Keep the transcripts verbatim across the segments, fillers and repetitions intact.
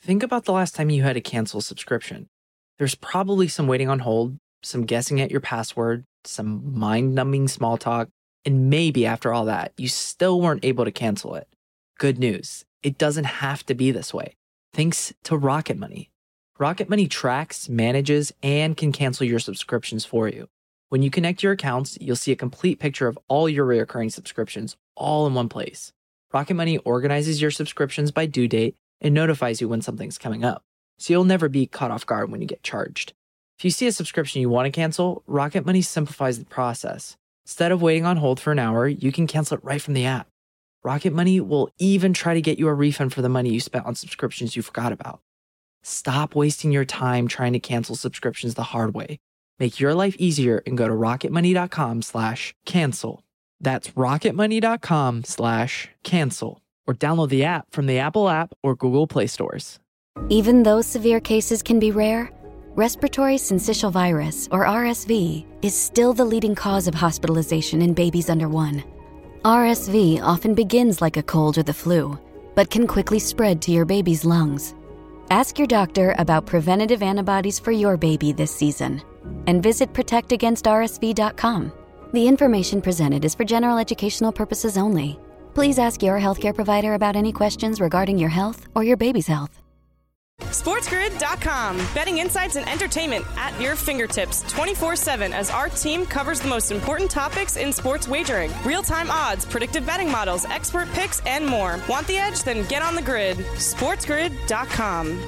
think about the last time you had to cancel a subscription. There's probably some waiting on hold, some guessing at your password, some mind-numbing small talk, and maybe after all that, you still weren't able to cancel it. Good news, it doesn't have to be this way. Thanks to Rocket Money. Rocket Money tracks, manages, and can cancel your subscriptions for you. When you connect your accounts, you'll see a complete picture of all your recurring subscriptions all in one place. Rocket Money organizes your subscriptions by due date and notifies you when something's coming up, so you'll never be caught off guard when you get charged. If you see a subscription you want to cancel, Rocket Money simplifies the process. Instead of waiting on hold for an hour, you can cancel it right from the app. Rocket Money will even try to get you a refund for the money you spent on subscriptions you forgot about. Stop wasting your time trying to cancel subscriptions the hard way. Make your life easier and go to rocketmoney.com slash cancel. That's rocketmoney.com slash cancel. Or download the app from the Apple app or Google Play stores. Even though severe cases can be rare, respiratory syncytial virus, or R S V, is still the leading cause of hospitalization in babies under one. R S V often begins like a cold or the flu, but can quickly spread to your baby's lungs. Ask your doctor about preventative antibodies for your baby this season, and visit protect against R S V dot com. The information presented is for general educational purposes only. Please ask your healthcare provider about any questions regarding your health or your baby's health. SportsGrid dot com. Betting insights and entertainment at your fingertips twenty-four seven as our team covers the most important topics in sports wagering. Real-time odds, predictive betting models, expert picks, and more. Want the edge? Then get on the grid. SportsGrid dot com.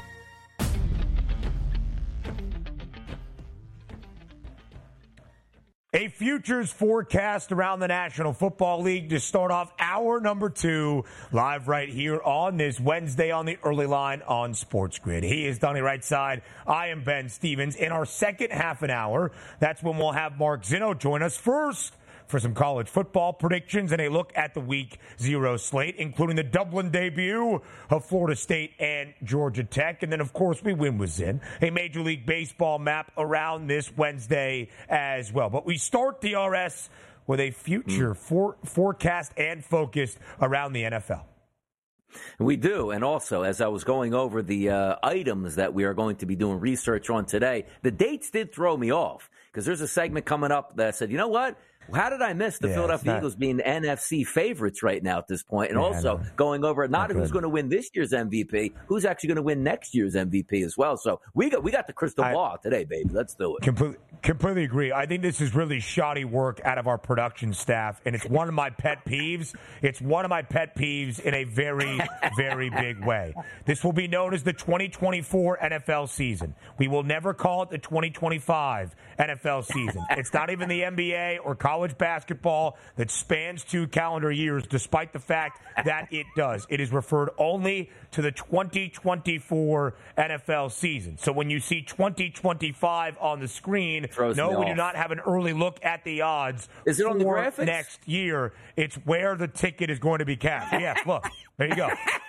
A futures forecast around the National Football League to start off hour number two, live right here on this Wednesday on the early line on Sports Grid. He is Donnie Rightside. I am Ben Stevens. In our second half an hour, that's when we'll have Mark Zinno join us first for some college football predictions and a look at the week zero slate, including the Dublin debut of Florida State and Georgia Tech. And then, of course, we win with Zin, a Major League Baseball map around this Wednesday as well. But we start the R S with a future for, forecast and focused around the N F L. We do. And also, as I was going over the uh, items that we are going to be doing research on today, the dates did throw me off because there's a segment coming up that said, you know what? How did I miss the yeah, Philadelphia not, Eagles being N F C favorites right now at this point? And yeah, also going over not, not who's going to win this year's M V P, who's actually going to win next year's M V P as well. So we got we got the crystal I, ball today, baby. Let's do it. Completely, completely agree. I think this is really shoddy work out of our production staff, and it's one of my pet peeves. It's one of my pet peeves in a very, very big way. This will be known as the twenty twenty-four N F L season. We will never call it the twenty twenty-five N F L season. It's not even the N B A or college basketball that spans two calendar years, despite the fact that it does. It is referred only to the twenty twenty-four N F L season. So when you see twenty twenty-five on the screen, no, we do not have an early look at the odds. Is it on the for graphics? Next year, it's where the ticket is going to be cashed. Yes, look, there you go.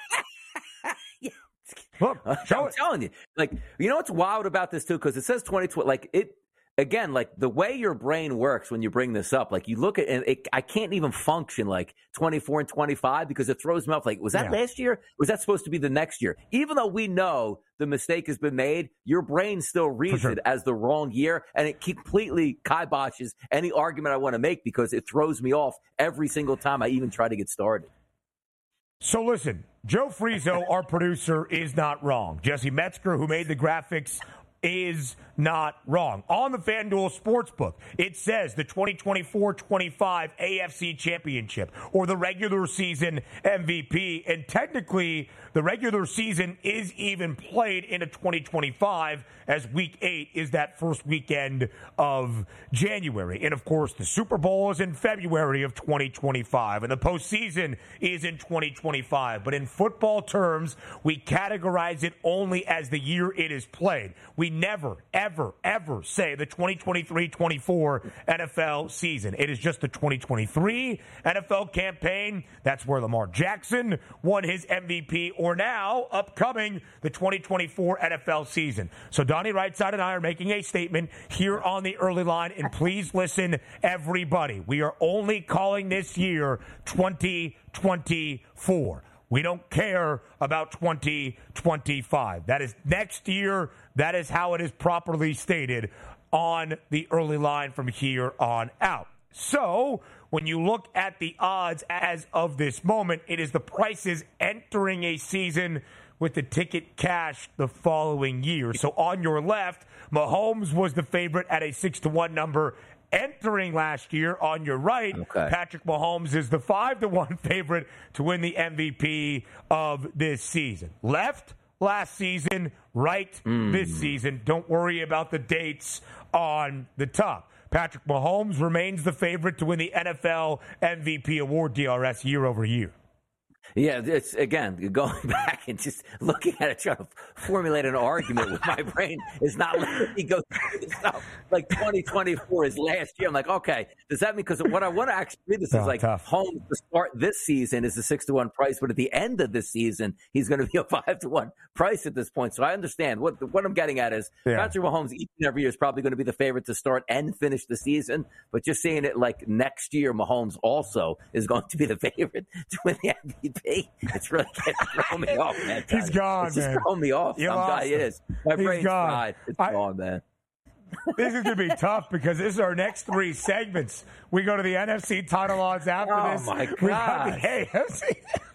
Look, show I'm it. telling you, like, you know what's wild about this too? Because it says twenty twenty, like it. Again, like the way your brain works when you bring this up, like you look at and it, I can't even function like twenty-four and twenty-five because it throws me off. Like, was that yeah. last year? Was that supposed to be the next year? Even though we know the mistake has been made, your brain still reads sure. it as the wrong year, and it completely kiboshes any argument I want to make because it throws me off every single time I even try to get started. So listen, Joe Frizo, our producer, is not wrong. Jesse Metzger, who made the graphics, is not wrong. On the FanDuel Sportsbook, it says the twenty twenty-four twenty-five A F C Championship or the regular season M V P. And technically, the regular season is even played into twenty twenty-five as week eight is that first weekend of January. And, of course, the Super Bowl is in February of twenty twenty-five, and the postseason is in twenty twenty-five. But in football terms, we categorize it only as the year it is played. We never, ever, ever say the twenty twenty-three twenty-four N F L season. It is just the twenty twenty-three N F L campaign. That's where Lamar Jackson won his M V P, or now, upcoming, the twenty twenty-four N F L season. So Donnie Rightside and I are making a statement here on the early line, and please listen, everybody. We are only calling this year twenty twenty-four. We don't care about twenty twenty-five. That is next year. That is how it is properly stated on the early line from here on out. So when you look at the odds as of this moment, it is the prices entering a season with the ticket cash the following year. So on your left, Mahomes was the favorite at a six to one number entering last year. On your right, okay. Patrick Mahomes is the five to one favorite to win the M V P of this season. Left last season, right mm. this season. Don't worry about the dates on the top. Patrick Mahomes remains the favorite to win the N F L M V P award, D R S, year over year. Yeah, it's again going back and just looking at it, trying to formulate an argument with my brain is not letting me go through this stuff. Like twenty twenty-four is last year. I'm like, okay, does that mean, because what I want to actually read this oh, is like tough. Home to start this season is a six to one price, but at the end of this season, he's going to be a five to one price at this point. So I understand what what I'm getting at is yeah. Patrick Mahomes each and every year is probably going to be the favorite to start and finish the season. But just seeing it like next year, Mahomes also is going to be the favorite to win the M V P. It's really throwing me off, man. He's gone, it's man. It's just throwing me off. I'm it is. My He's brain's gone. fried. It's I, gone, man. This is going to be tough because this is our next three segments. We go to the N F C title odds after oh this. Oh, my God. We got the A F C.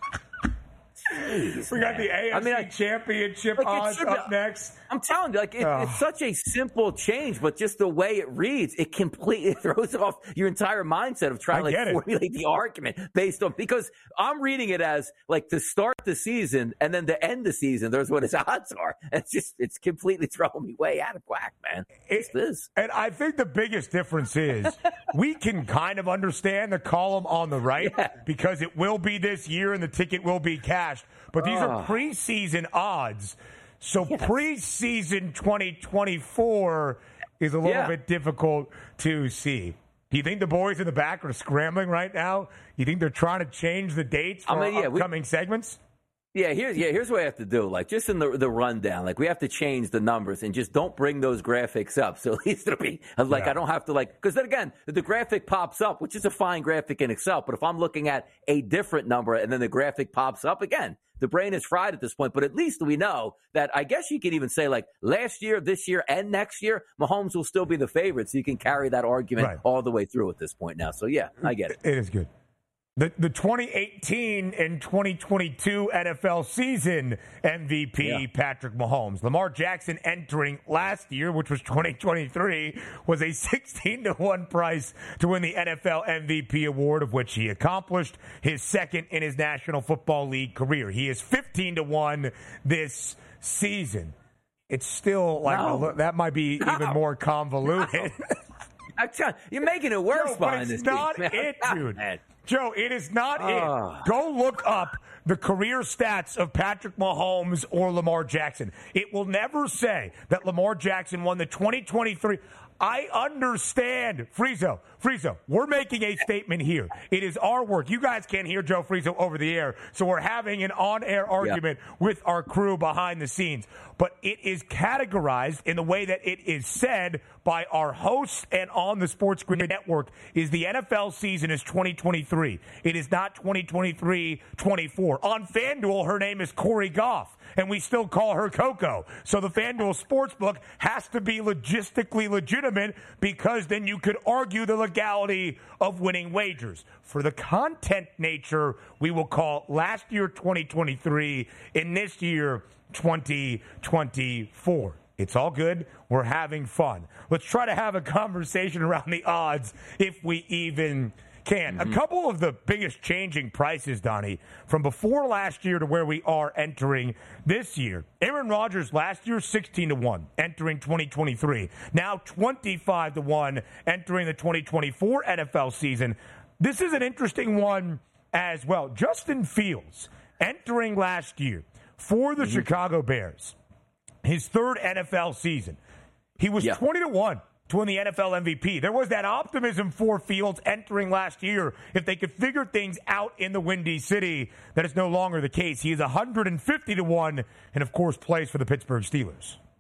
Jeez, we got man. the A F C I mean, I, championship like odds should, up next. I'm telling you, like it, oh. it's such a simple change, but just the way it reads, it completely throws off your entire mindset of trying to like, formulate the argument based on, because I'm reading it as like to start the season and then to end the season, there's what his odds are. It's just, it's completely throwing me way out of whack, man. It's it, this. And I think the biggest difference is we can kind of understand the column on the right yeah. because it will be this year and the ticket will be cashed. But these oh. are preseason odds. So yes. preseason twenty twenty-four is a little yeah. bit difficult to see. Do you think the boys in the back are scrambling right now? You think they're trying to change the dates for I mean, yeah, upcoming we, segments? Yeah, here's yeah, here's what I have to do. Like just in the the rundown, like we have to change the numbers and just don't bring those graphics up. So at least it'll be like yeah. I don't have to like because then again, if the graphic pops up, which is a fine graphic in Excel, but if I'm looking at a different number and then the graphic pops up again, the brain is fried at this point. But at least we know that I guess you could even say like last year, this year, and next year, Mahomes will still be the favorite. So you can carry that argument right. all the way through at this point now. So yeah, I get it. It is good. The the twenty eighteen and twenty twenty-two N F L season M V P, yeah. Patrick Mahomes. Lamar Jackson entering last year, which was twenty twenty-three, was a sixteen to one price to win the N F L M V P award, of which he accomplished his second in his National Football League career. He is fifteen to one this season. It's still like, no. a, that might be no. even more convoluted. No. I'm telling you, you're making it worse Joe, behind this. It's not game, it, dude. Joe, it is not oh. it. Go look up the career stats of Patrick Mahomes or Lamar Jackson. It will never say that Lamar Jackson won the twenty twenty-three. I understand. Friezo, Friezo, we're making a statement here. It is our work. You guys can't hear Joe Friezo over the air, so we're having an on-air argument yeah. with our crew behind the scenes. But it is categorized in the way that it is said by our hosts and on the Sports Grid Network is the N F L season is twenty twenty-three. It is not twenty twenty-three twenty-four. On FanDuel, her name is Corey Goff, and we still call her Coco. So the FanDuel Sportsbook has to be logistically legitimate because then you could argue the legality of winning wagers. For the content nature, we will call last year twenty twenty-three and this year twenty twenty-four. It's all good. We're having fun. Let's try to have a conversation around the odds if we even can. Mm-hmm. A couple of the biggest changing prices, Donnie, from before last year to where we are entering this year. Aaron Rodgers last year, sixteen to one, entering twenty twenty-three. Now twenty-five to one, entering the twenty twenty-four N F L season. This is an interesting one as well. Justin Fields, entering last year for the mm-hmm. Chicago Bears. His third N F L season. He was yeah. twenty to one to win the N F L M V P. There was that optimism for Fields entering last year. If they could figure things out in the Windy City, that is no longer the case. He is one hundred fifty to one and, of course, plays for the Pittsburgh Steelers.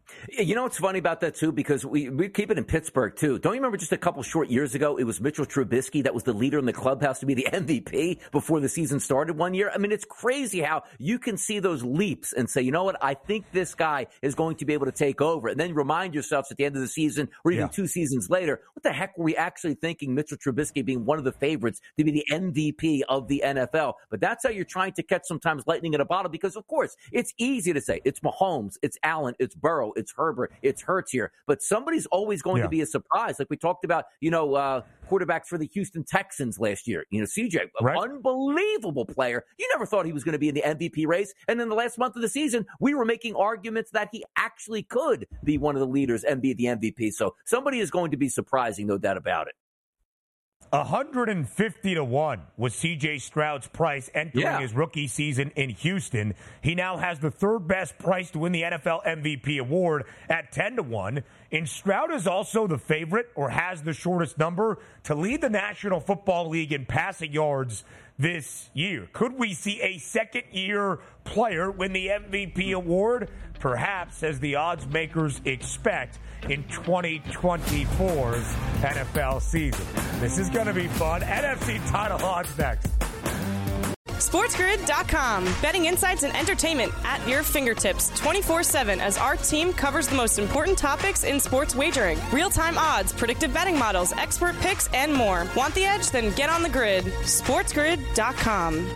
You know what's funny about that, too? Because we, we keep it in Pittsburgh, too. Don't you remember just a couple short years ago, it was Mitchell Trubisky that was the leader in the clubhouse to be the M V P before the season started one year? I mean, it's crazy how you can see those leaps and say, you know what, I think this guy is going to be able to take over. And then remind yourselves at the end of the season or even yeah. two seasons later, what the heck were we actually thinking Mitchell Trubisky being one of the favorites to be the M V P of the N F L? But that's how you're trying to catch sometimes lightning in a bottle because, of course, it's easy to say. It's Mahomes, it's Allen, it's Burrow, it's Herbert, it's Hurts here. But somebody's always going yeah. to be a surprise. Like we talked about, you know, uh, quarterbacks for the Houston Texans last year. You know, C J, right. unbelievable player. You never thought he was going to be in the M V P race. And in the last month of the season, we were making arguments that he actually could be one of the leaders and be the M V P. So somebody is going to be surprising, no doubt about it. one hundred fifty to one was C J Stroud's price entering yeah. his rookie season in Houston. He now has the third best price to win the N F L M V P award at ten to one. And Stroud is also the favorite or has the shortest number to lead the National Football League in passing yards this year. Could we see a second-year player win the M V P award? Perhaps, as the odds makers expect, in twenty twenty-four's N F L season. This is going to be fun. N F C title odds next. SportsGrid dot com. Betting insights and entertainment at your fingertips twenty-four seven as our team covers the most important topics in sports wagering. Real-time odds, predictive betting models, expert picks, and more. Want the edge? Then get on the grid. SportsGrid dot com.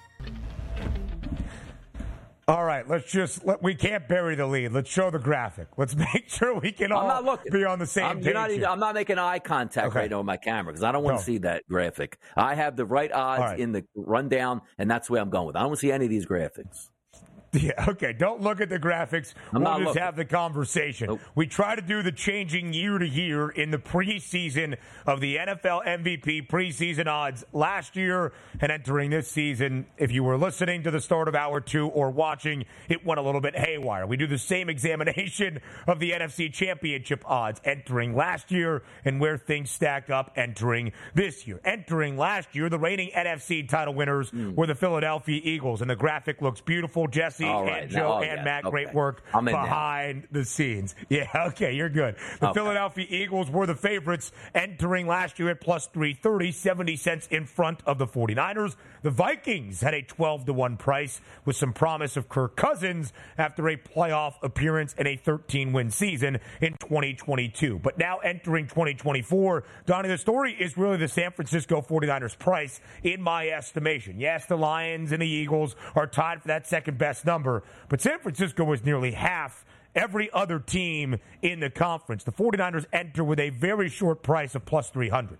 All right, let's just, let, we can't bury the lead. Let's show the graphic. Let's make sure we can all be on the same I'm, page. Not even, I'm not making eye contact okay. right now with my camera because I don't want to no. see that graphic. I have the right odds right. in the rundown, and that's where I'm going with. I don't want to see any of these graphics. Yeah, okay. Don't look at the graphics. I'm we'll not just looking. have the conversation. Nope. We try to do the changing year to year in the preseason of the N F L M V P preseason odds last year and entering this season. If you were listening to the start of hour two or watching, it went a little bit haywire. We do the same examination of the N F C Championship odds entering last year and where things stack up entering this year. Entering last year, the reigning N F C title winners mm. were the Philadelphia Eagles, and the graphic looks beautiful. Jesse Right. and Joe oh, and yeah. Matt, okay. great work behind now. the scenes. Yeah, okay, you're good. The okay. Philadelphia Eagles were the favorites entering last year at plus three thirty, seventy cents in front of the 49ers. The Vikings had a twelve to one price with some promise of Kirk Cousins after a playoff appearance and a thirteen-win season in twenty twenty-two. But now entering twenty twenty-four, Donnie, the story is really the San Francisco 49ers price in my estimation. Yes, the Lions and the Eagles are tied for that second best number, but San Francisco was nearly half every other team in the conference. The 49ers enter with a very short price of plus three hundred.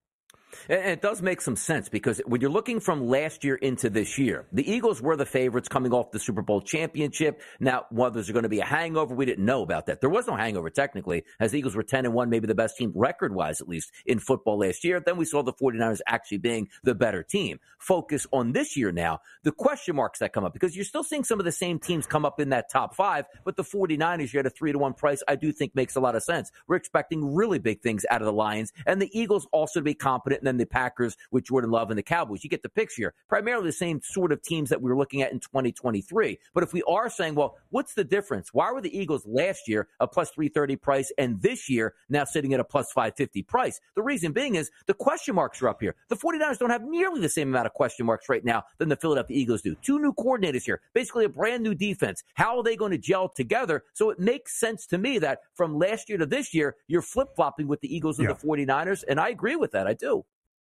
And it does make some sense because when you're looking from last year into this year, the Eagles were the favorites coming off the Super Bowl championship. Now, whether there's going to be a hangover, we didn't know about that. There was no hangover technically, as the Eagles were ten and one, maybe the best team record-wise, at least, in football last year. Then we saw the 49ers actually being the better team. Focus on this year now, the question marks that come up, because you're still seeing some of the same teams come up in that top five, but the 49ers, you had a three to one price, I do think makes a lot of sense. We're expecting really big things out of the Lions, and the Eagles also to be competent, and then the Packers with Jordan Love and the Cowboys. You get the picture here. Primarily the same sort of teams that we were looking at in twenty twenty-three. But if we are saying, well, what's the difference? Why were the Eagles last year a plus three thirty price and this year now sitting at a plus five fifty price? The reason being is the question marks are up here. The 49ers don't have nearly the same amount of question marks right now than the Philadelphia Eagles do. Two new coordinators here, basically a brand new defense. How are they going to gel together? So it makes sense to me that from last year to this year, you're flip-flopping with the Eagles and yeah. the 49ers, and I agree with that. I do.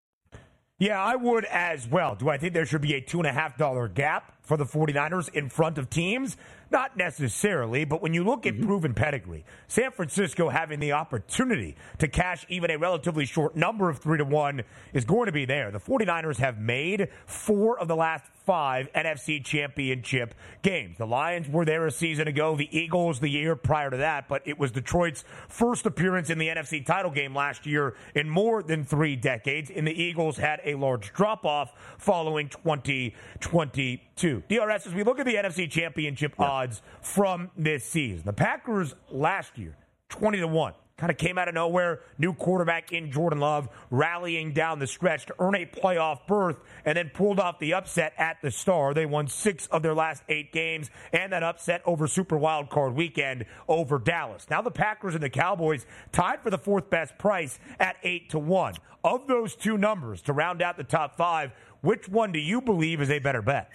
Yeah, I would as well. Do I think there should be a two point five dollars gap for the 49ers in front of teams? Not necessarily, but when you look at mm-hmm. proven pedigree, San Francisco having the opportunity to cash even a relatively short number of three to one is going to be there. The 49ers have made four of the last five N F C championship games. The Lions were there a season ago, the Eagles the year prior to that, but it was Detroit's first appearance in the N F C title game last year in more than three decades, and the Eagles had a large drop-off following twenty twenty-two. D R S, as we look at the N F C championship yeah. odds from this season, the Packers last year, twenty to one. Kind of came out of nowhere. New quarterback in Jordan Love, rallying down the stretch to earn a playoff berth, and then pulled off the upset at the Star. They won six of their last eight games, and that upset over Super Wild Card Weekend over Dallas. Now the Packers and the Cowboys tied for the fourth best price at eight to one. Of those two numbers, to round out the top five, which one do you believe is a better bet?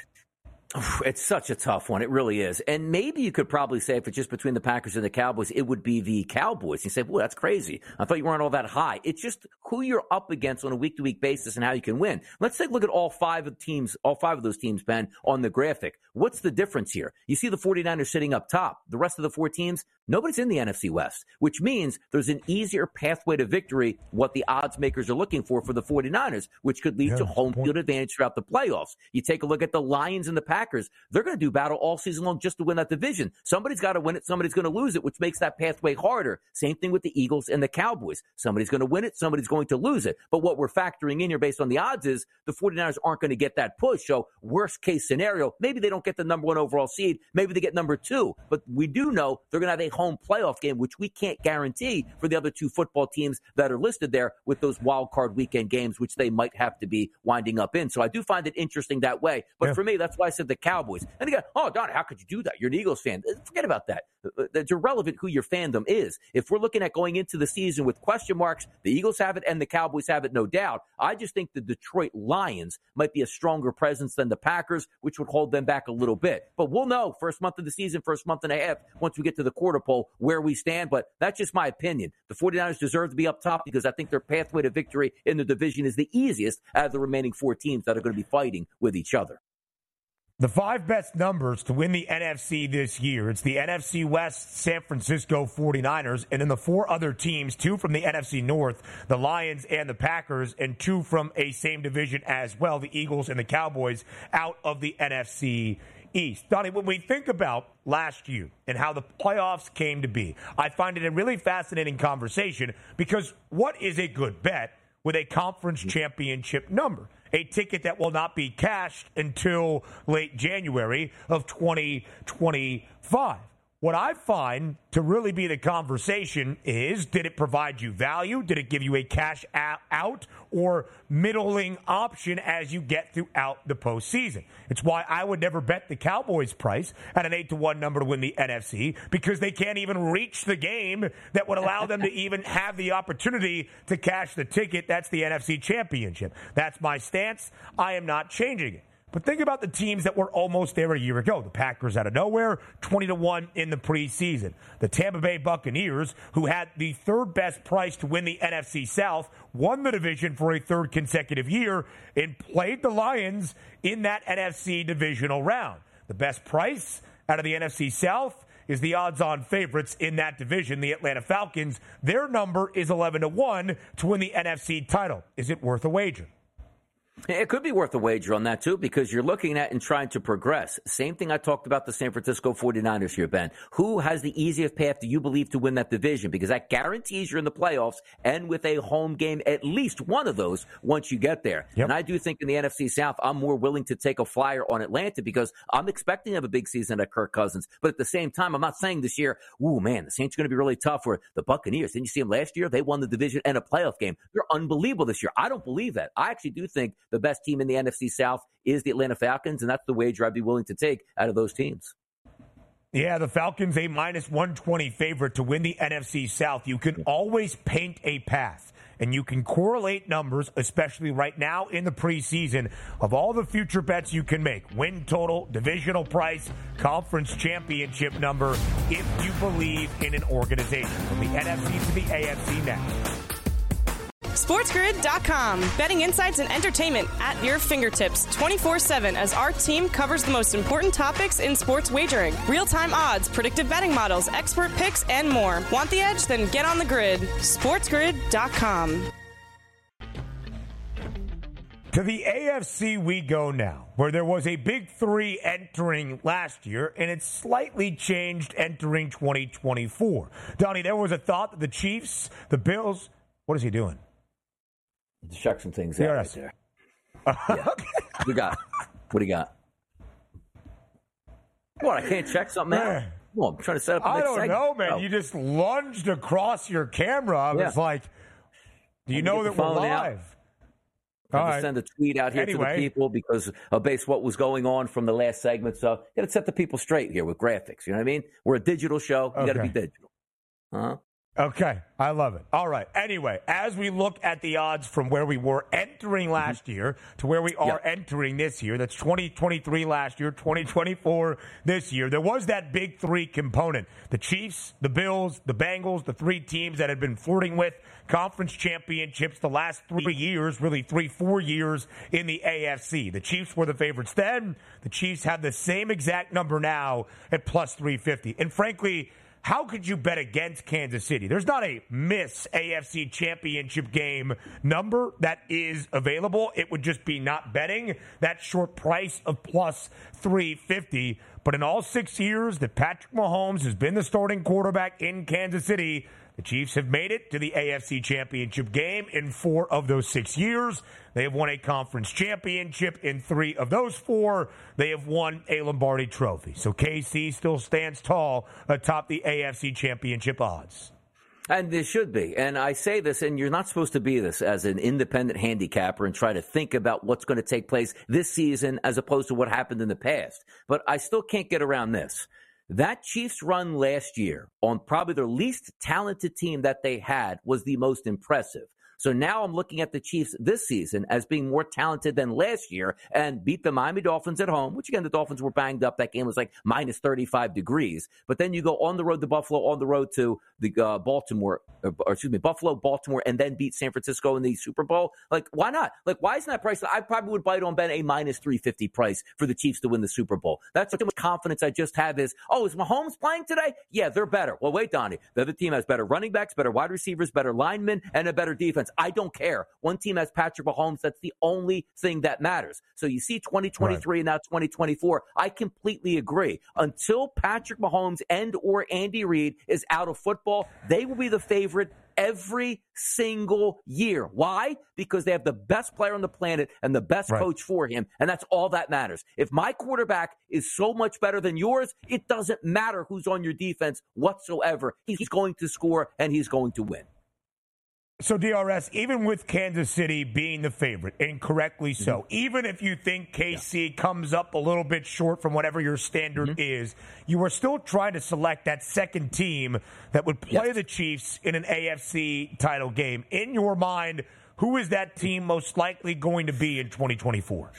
It's such a tough one. It really is. And maybe you could probably say if it's just between the Packers and the Cowboys, it would be the Cowboys. You say, well, that's crazy. I thought you weren't all that high. It's just who you're up against on a week-to-week basis and how you can win. Let's take a look at all five of teams, all five of those teams, Ben, on the graphic. What's the difference here? You see the 49ers sitting up top. The rest of the four teams, nobody's in the N F C West, which means there's an easier pathway to victory, what the odds makers are looking for for the 49ers, which could lead yeah, to home field advantage throughout the playoffs. You take a look at the Lions and the Packers. They're going to do battle all season long just to win that division. Somebody's got to win it. Somebody's going to lose it, which makes that pathway harder. Same thing with the Eagles and the Cowboys. Somebody's going to win it. Somebody's going to lose it. But what we're factoring in here based on the odds is the 49ers aren't going to get that push. So worst case scenario, maybe they don't get the number one overall seed. Maybe they get number two. But we do know they're going to have a home playoff game, which we can't guarantee for the other two football teams that are listed there with those wild card weekend games, which they might have to be winding up in. So I do find it interesting that way. But yeah. for me, that's why I said the Cowboys. And again, oh, Don, how could you do that? You're an Eagles fan. Forget about that. It's irrelevant who your fandom is. If we're looking at going into the season with question marks, the Eagles have it and the Cowboys have it, no doubt. I just think the Detroit Lions might be a stronger presence than the Packers, which would hold them back a little bit. But we'll know first month of the season, first month and a half, once we get to the quarter poll, where we stand. But that's just my opinion. The 49ers deserve to be up top because I think their pathway to victory in the division is the easiest out of the remaining four teams that are going to be fighting with each other. The five best numbers to win the N F C this year. It's the N F C West San Francisco 49ers, and then the four other teams, two from the N F C North, the Lions and the Packers, and two from a same division as well, the Eagles and the Cowboys, out of the N F C East. Donnie, when we think about last year and how the playoffs came to be, I find it a really fascinating conversation because what is a good bet with a conference championship number? A ticket that will not be cashed until late January of twenty twenty-five. What I find to really be the conversation is, did it provide you value? Did it give you a cash out or middling option as you get throughout the postseason? It's why I would never bet the Cowboys price at an eight to one number to win the N F C, because they can't even reach the game that would allow them to even have the opportunity to cash the ticket. That's the N F C Championship. That's my stance. I am not changing it. But think about the teams that were almost there a year ago. The Packers out of nowhere, twenty to one in the preseason. The Tampa Bay Buccaneers, who had the third best price to win the N F C South, won the division for a third consecutive year and played the Lions in that N F C divisional round. The best price out of the N F C South is the odds-on favorites in that division, the Atlanta Falcons. Their number is eleven to one to win the N F C title. Is it worth a wager? It could be worth a wager on that, too, because you're looking at and trying to progress. Same thing I talked about the San Francisco 49ers here, Ben. Who has the easiest path, do you believe, to win that division? Because that guarantees you're in the playoffs and with a home game, at least one of those, once you get there. Yep. And I do think in the N F C South, I'm more willing to take a flyer on Atlanta because I'm expecting to have a big season at Kirk Cousins. But at the same time, I'm not saying this year, ooh, man, the Saints are going to be really tough for the Buccaneers. Didn't you see them last year? They won the division and a playoff game. They're unbelievable this year. I don't believe that. I actually do think the best team in the N F C South is the Atlanta Falcons, and that's the wager I'd be willing to take out of those teams. Yeah, the Falcons, a minus one twenty favorite to win the N F C South. You can always paint a path, and you can correlate numbers, especially right now in the preseason, of all the future bets you can make. Win total, divisional price, conference championship number, if you believe in an organization. From the N F C to the A F C next. SportsGrid dot com. Betting insights and entertainment at your fingertips twenty-four seven as our team covers the most important topics in sports wagering. Real-time odds, predictive betting models, expert picks, and more. Want the edge? Then get on the grid. SportsGrid dot com. To the A F C we go now, where there was a big three entering last year, and it's slightly changed entering twenty twenty-four. Donnie, there was a thought that the Chiefs, the Bills, what is he doing? Check some things out right there. Yeah. We got. What do you got? What? I can't check something out. Well, I'm trying to set up. I don't segment. know, man. Oh. You just lunged across your camera. I was Yeah. like, "Do you know that we're live?" All right. Send a tweet out here Anyway. to the people because of base what was going on from the last segment. So got to set the people straight here with graphics. You know what I mean? We're a digital show. You got to Okay. be digital. Huh? Okay, I love it. All right. Anyway, as we look at the odds from where we were entering last mm-hmm. year to where we are yep. entering this year, that's twenty twenty-three last year, twenty twenty-four this year, there was that big three component. The Chiefs, the Bills, the Bengals, the three teams that had been flirting with conference championships the last three years, really three, four years in the A F C. The Chiefs were the favorites then. The Chiefs have the same exact number now at plus three fifty. And frankly, how could you bet against Kansas City? There's not a miss A F C championship game number that is available. It would just be not betting that short price of plus three fifty. But in all six years that Patrick Mahomes has been the starting quarterback in Kansas City, the Chiefs have made it to the A F C championship game in four of those six years. They have won a conference championship in three of those four. They have won a Lombardi trophy. So K C still stands tall atop the A F C championship odds. And there should be. And I say this, and you're not supposed to be this as an independent handicapper and try to think about what's going to take place this season as opposed to what happened in the past. But I still can't get around this. That Chiefs run last year on probably their least talented team that they had was the most impressive. So now I'm looking at the Chiefs this season as being more talented than last year and beat the Miami Dolphins at home, which, again, the Dolphins were banged up. That game was like minus thirty-five degrees. But then you go on the road to Buffalo, on the road to the uh, Baltimore, or, or excuse me, Buffalo, Baltimore, and then beat San Francisco in the Super Bowl. Like, why not? Like, why isn't that price? I probably would bite on Ben a minus three fifty price for the Chiefs to win the Super Bowl. That's how much confidence I just have is, oh, is Mahomes playing today? Yeah, they're better. Well, wait, Donnie. The other team has better running backs, better wide receivers, better linemen, and a better defense. I don't care. One team has Patrick Mahomes. That's the only thing that matters. So you see twenty twenty-three right. and now twenty twenty-four. I completely agree. Until Patrick Mahomes and or Andy Reid is out of football, they will be the favorite every single year. Why? Because they have the best player on the planet and the best right. coach for him, and that's all that matters. If my quarterback is so much better than yours, it doesn't matter who's on your defense whatsoever. He's going to score, and he's going to win. So, D R S, even with Kansas City being the favorite, and correctly so, mm-hmm. even if you think K C yeah. comes up a little bit short from whatever your standard mm-hmm. is, you are still trying to select that second team that would play yes. the Chiefs in an A F C title game. In your mind, who is that team most likely going to be in twenty twenty-four?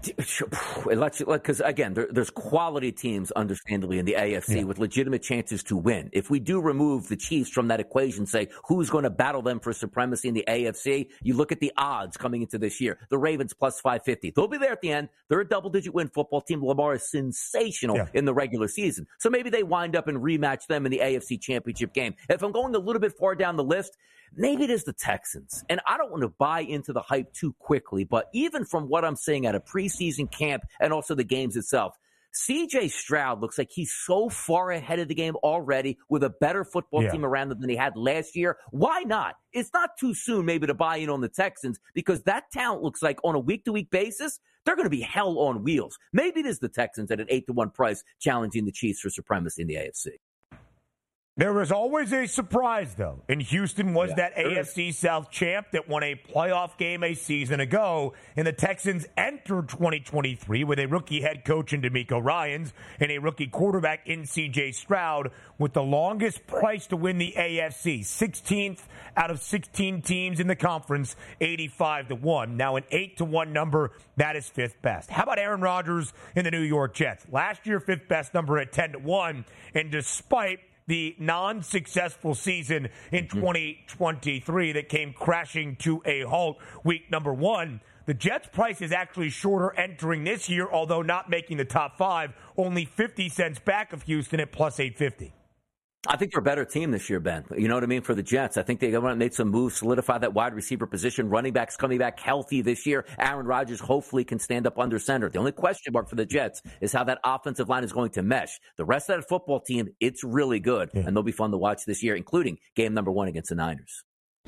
Because, again, there, there's quality teams, understandably, in the A F C yeah. with legitimate chances to win. If we do remove the Chiefs from that equation, say, who's going to battle them for supremacy in the A F C, you look at the odds coming into this year. The Ravens plus five fifty. They'll be there at the end. They're a double-digit win football team. Lamar is sensational yeah. in the regular season. So maybe they wind up and rematch them in the A F C championship game. If I'm going a little bit far down the list, maybe it is the Texans. And I don't want to buy into the hype too quickly, but even from what I'm seeing at a preseason camp and also the games itself, C J Stroud looks like he's so far ahead of the game already with a better football yeah. team around him than he had last year. Why not? It's not too soon maybe to buy in on the Texans because that talent looks like on a week-to-week basis, they're going to be hell on wheels. Maybe it is the Texans at an eight to one price challenging the Chiefs for supremacy in the A F C. There was always a surprise, though. And Houston was yeah, that A F C South champ that won a playoff game a season ago. And the Texans entered twenty twenty-three with a rookie head coach in DeMeco Ryans and a rookie quarterback in C J Stroud with the longest price to win the A F C. sixteenth out of sixteen teams in the conference, eighty-five to one. Now an eight to one number, that is fifth best. How about Aaron Rodgers in the New York Jets? Last year, fifth best number at ten to one. And despite the non-successful season in twenty twenty-three that came crashing to a halt week number one, the Jets' price is actually shorter entering this year, although not making the top five, only fifty cents back of Houston at plus eight fifty. I think they're a better team this year, Ben. You know what I mean? For the Jets, I think they made some moves, solidify that wide receiver position. Running backs coming back healthy this year. Aaron Rodgers hopefully can stand up under center. The only question mark for the Jets is how that offensive line is going to mesh. The rest of that football team, it's really good, yeah. and they'll be fun to watch this year, including game number one against the Niners.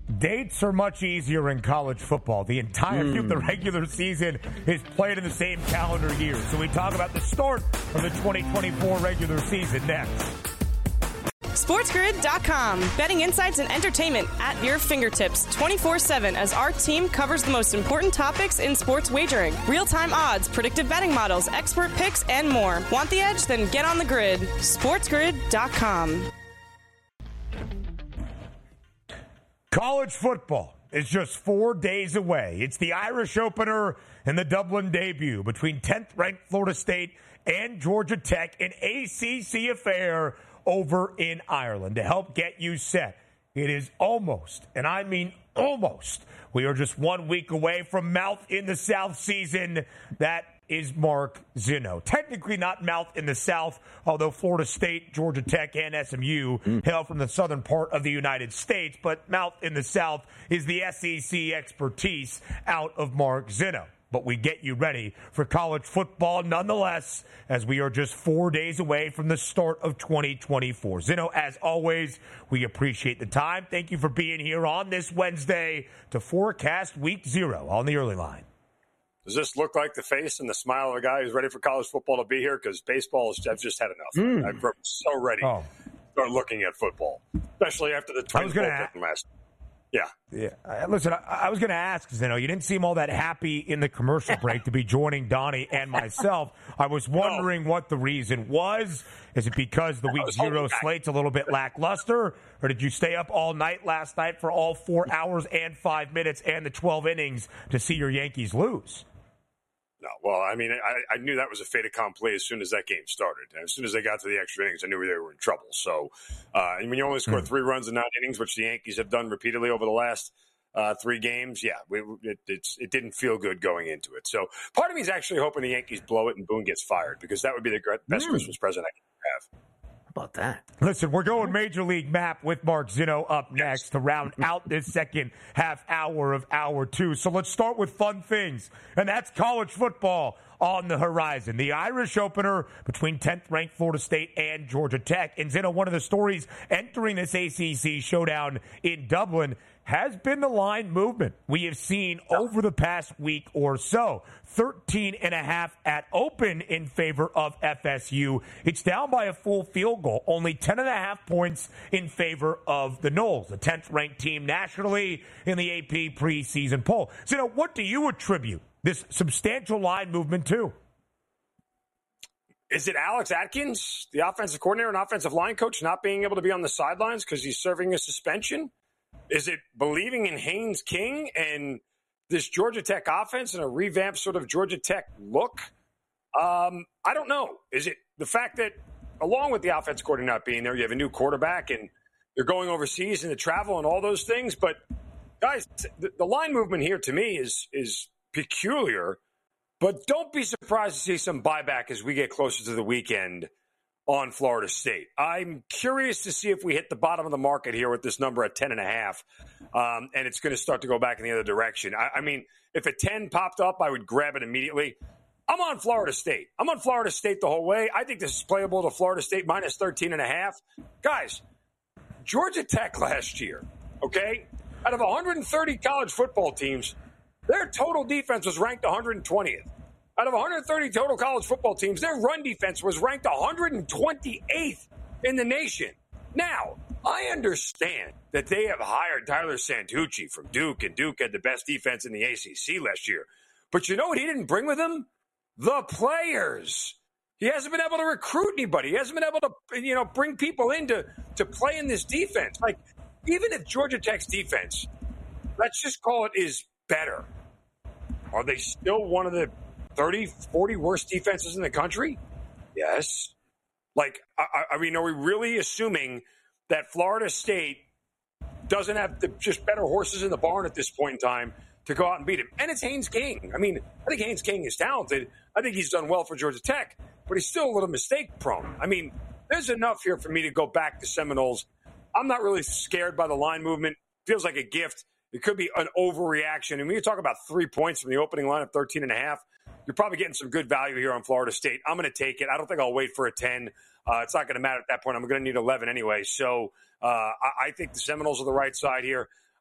Dates are much easier in college football. The entirety mm. of the regular season is played in the same calendar year. So we talk about the start of the twenty twenty-four regular season next. SportsGrid dot com. Betting insights and entertainment at your fingertips twenty-four seven as our team covers the most important topics in sports wagering. Real-time odds, predictive betting models, expert picks, and more. Want the edge? Then get on the grid. SportsGrid dot com. College football is just four days away. It's the Irish opener and the Dublin debut between tenth-ranked Florida State and Georgia Tech, an A C C affair over in Ireland. To help get you set, it is almost, and I mean almost, we are just one week away from Mouth in the South season. That is Mark Zinno. Technically not Mouth in the South, although Florida State, Georgia Tech, and S M U mm. hail from the southern part of the United States. But Mouth in the South is the S E C expertise out of Mark Zinno. But we get you ready for college football nonetheless, as we are just four days away from the start of twenty twenty-four. Zinno, as always, we appreciate the time. Thank you for being here on this Wednesday to forecast week zero on the early line. Does this look like the face and the smile of a guy who's ready for college football to be here? Because baseball, is, I've just had enough. Mm. I'm so ready oh. to start looking at football, especially after the Twins goal from last. Yeah. Yeah. Uh, listen, I, I was going to ask, you know, you didn't seem all that happy in the commercial break to be joining Donnie and myself. I was wondering no. what the reason was. Is it because the week zero slate's a little bit lackluster, or did you stay up all night last night for all four hours and five minutes and the twelve innings to see your Yankees lose? No, well, I mean, I, I knew that was a fait accompli as soon as that game started. And as soon as they got to the extra innings, I knew they were in trouble. So, uh, and when you only score mm. three runs in nine innings, which the Yankees have done repeatedly over the last uh, three games, yeah, we, it, it's, it didn't feel good going into it. So part of me is actually hoping the Yankees blow it and Boone gets fired, because that would be the best mm. Christmas present I could have. About that. Listen, we're going Major League Map with Mark Zinno up next to round out this second half hour of hour two. So let's start with fun things, and that's college football on the horizon. The Irish opener between tenth-ranked Florida State and Georgia Tech. And Zinno, one of the stories entering this A C C showdown in Dublin has been the line movement we have seen over the past week or so. thirteen and a half at open in favor of F S U. It's down by a full field goal. Only ten and a half points in favor of the Noles, the tenth-ranked team nationally in the A P preseason poll. So, you know, what do you attribute this substantial line movement to? Is it Alex Atkins, the offensive coordinator and offensive line coach, not being able to be on the sidelines because he's serving a suspension? Is it believing in Haynes King and this Georgia Tech offense and a revamped sort of Georgia Tech look? Um, I don't know. Is it the fact that along with the offense coordinator not being there, you have a new quarterback and they're going overseas and the travel and all those things? But, guys, the, the line movement here to me is is peculiar. But don't be surprised to see some buyback as we get closer to the weekend on Florida State. I'm curious to see if we hit the bottom of the market here with this number at ten and a half, um, and it's going to start to go back in the other direction. I, I mean, if a ten popped up, I would grab it immediately. I'm on Florida State. I'm on Florida State the whole way. I think this is playable to Florida State minus thirteen and a half. Guys, Georgia Tech last year, okay, out of one hundred thirty college football teams, their total defense was ranked one hundred twentieth. Out of one hundred thirty total college football teams, their run defense was ranked one hundred twenty-eighth in the nation. Now, I understand that they have hired Tyler Santucci from Duke, and Duke had the best defense in the A C C last year. But you know what he didn't bring with him? The players. He hasn't been able to recruit anybody. He hasn't been able to, you know, bring people in to, to play in this defense. Like, even if Georgia Tech's defense, let's just call it, is better, are they still one of the thirty, forty worst defenses in the country? Yes. Like, I, I mean, are we really assuming that Florida State doesn't have the, just better horses in the barn at this point in time to go out and beat him? And it's Haynes King. I mean, I think Haynes King is talented. I think he's done well for Georgia Tech, but he's still a little mistake prone. I mean, there's enough here for me to go back to Seminoles. I'm not really scared by the line movement. Feels like a gift. It could be an overreaction. And when you talk about three points from the opening line of thirteen and a half, you're probably getting some good value here on Florida State. I'm going to take it. I don't think I'll wait for a ten. Uh, it's not going to matter at that point. I'm going to need eleven anyway. So uh, I, I think the Seminoles are the right side here.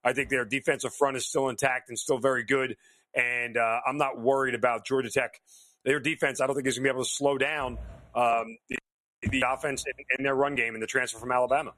I think their defensive front is still intact and still very good. And uh, I'm not worried about Georgia Tech. Their defense, I don't think is going to be able to slow down um, the, the offense in, in their run game and the transfer from Alabama.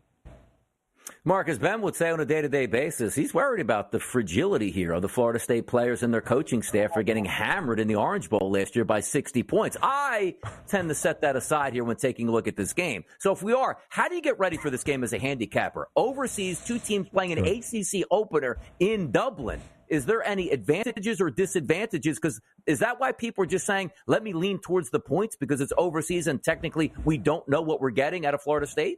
Mark, as Ben would say on a day-to-day basis, he's worried about the fragility here of the Florida State players and their coaching staff for getting hammered in the Orange Bowl last year by sixty points. I tend to set that aside here when taking a look at this game. So if we are, how do you get ready for this game as a handicapper? Overseas, two teams playing an A C C opener in Dublin. Is there any advantages or disadvantages? Because is that why people are just saying, let me lean towards the points because it's overseas and technically we don't know what we're getting out of Florida State?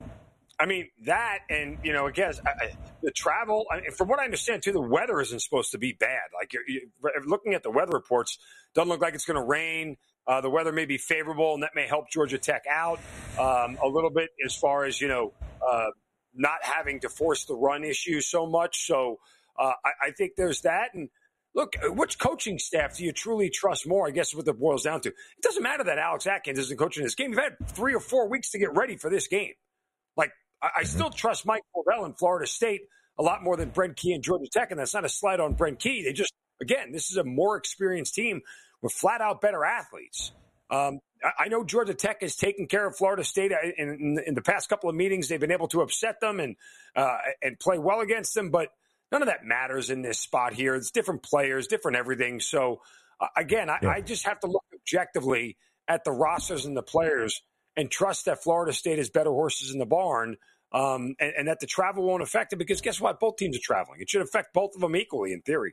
I mean, that and, you know, again, I, the travel, I mean, from what I understand, too, the weather isn't supposed to be bad. Like, you're, you're looking at the weather reports, doesn't look like it's going to rain. Uh, the weather may be favorable, and that may help Georgia Tech out um, a little bit as far as, you know, uh, not having to force the run issue so much. So uh, I, I think there's that. And look, which coaching staff do you truly trust more? I guess is what it boils down to. It doesn't matter that Alex Atkins isn't coaching this game. You've had three or four weeks to get ready for this game. Like, I still trust Mike Norvell in Florida State a lot more than Brent Key and Georgia Tech, and that's not a slight on Brent Key. They just, again, this is a more experienced team with flat-out better athletes. Um, I know Georgia Tech has taken care of Florida State in, in, in the past couple of meetings. They've been able to upset them and uh, and play well against them, but none of that matters in this spot here. It's different players, different everything. So, uh, again, I, yeah. I just have to look objectively at the rosters and the players and trust that Florida State has better horses in the barn, um, and, and that the travel won't affect it because guess what? Both teams are traveling. It should affect both of them equally in theory.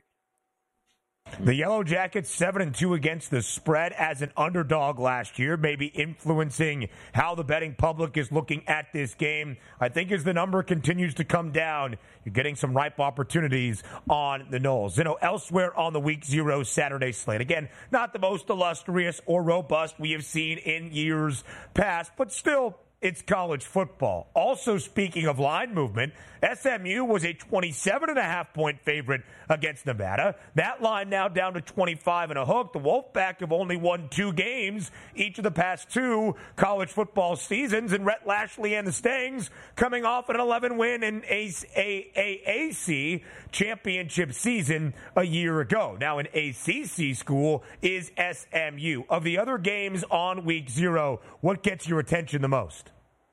The Yellow Jackets seven and two against the spread as an underdog last year, maybe influencing how the betting public is looking at this game. I think as the number continues to come down, you're getting some ripe opportunities on the Noles. You know, elsewhere on the week zero Saturday slate. Again, not the most illustrious or robust we have seen in years past, but still, it's college football. Also, speaking of line movement, S M U was a twenty-seven and a half point favorite against Nevada. That line now down to twenty-five and a hook. The Wolfpack have only won two games each of the past two college football seasons, and Rhett Lashley and the Stangs coming off an eleven win in a A A C championship season a year ago. Now, an A C C school is S M U. Of the other games on week zero, what gets your attention the most?